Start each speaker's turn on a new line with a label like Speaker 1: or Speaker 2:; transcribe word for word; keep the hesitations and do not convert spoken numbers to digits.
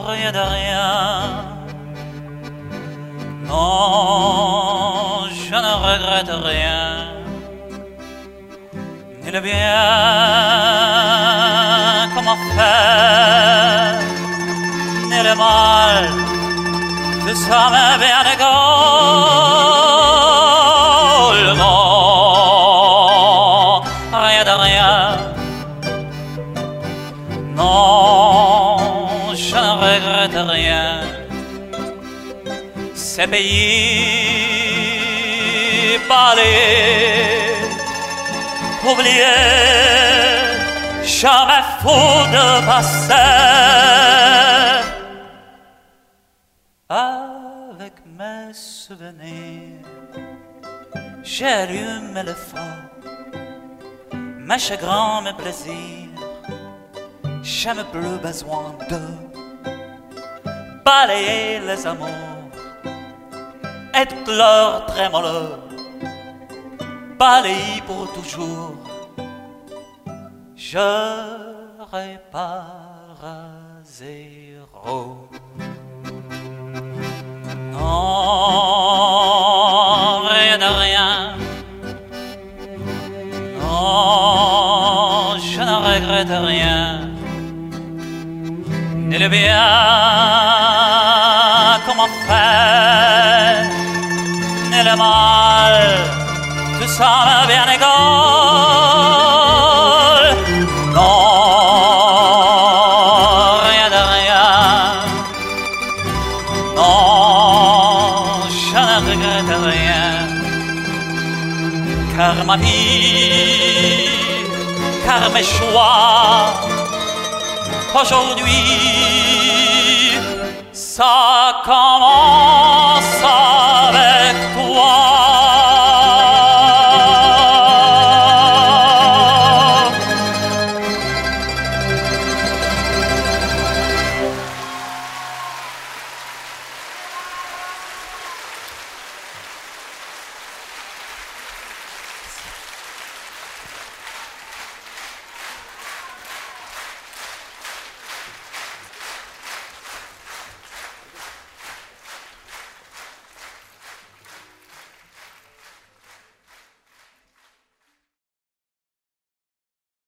Speaker 1: rien de rien. Non, je ne regrette rien, ni le bien, comment faire, ni le mal, tout ça me vient d'égal. Non, rien de rien. Non, je ne regrette rien. Ces pays balayés, oubliés, jamais fou de passer. Avec mes souvenirs, j'allume le feu, mes chagrins, mes plaisirs. J'ai même plus besoin de balayer les amours et toutes leurs trémolos, balayer pour toujours. Je répare à zéro. Non, rien de rien. Non, je ne regrette rien. Ni le bien, comment faire, ni le mal, tout ça me vient d'égal. Non, rien de rien. Non, je ne regrette rien. Car ma vie, car mes choix, aujourd'hui, ça commence.